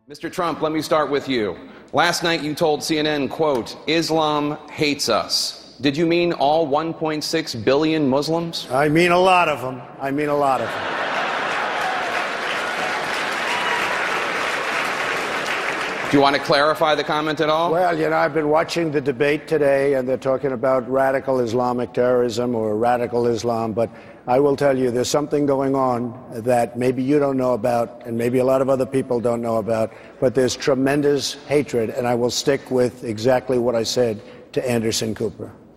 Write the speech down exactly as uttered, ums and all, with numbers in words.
Mister Trump, let me start with you. Last night you told C N N, quote, Islam hates us. Did you mean all one point six billion Muslims? I mean a lot of them. I mean a lot of them. Do you want to clarify the comment at all? Well, you know, I've been watching the debate today, and they're talking about radical Islamic terrorism or radical Islam, but I will tell you there's something going on that maybe you don't know about and maybe a lot of other people don't know about, but there's tremendous hatred, and I will stick with exactly what I said to Anderson Cooper.